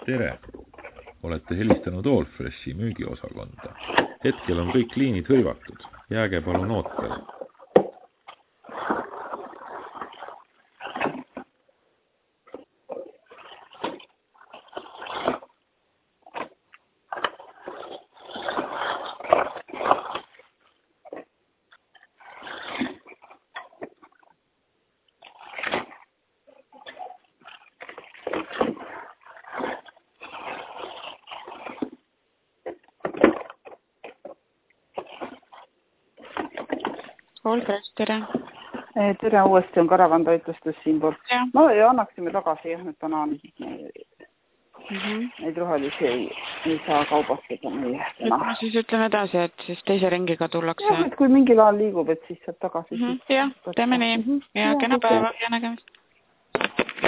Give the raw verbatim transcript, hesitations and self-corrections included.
Tere! Olete helistanud Allfreshi müügiosakonda. Hetkel on kõik liinid hõivatud. Jääge palun ootele. Allfresh, tere. Tere, uuesti on karavantoitlustus siinpool. No ja annaksime tagasi jah, need banaanid. Mm -hmm. Neid rohelisi ei, ei saa kaubastada meie täna. Ma siis ütlen edasi, et siis teise ringiga tullakse. Jah, et kui mingil ajal liigub, et siis saab tagasi. Mm -hmm. Jah, teeme nii. Ja kena päeva ja nägemist.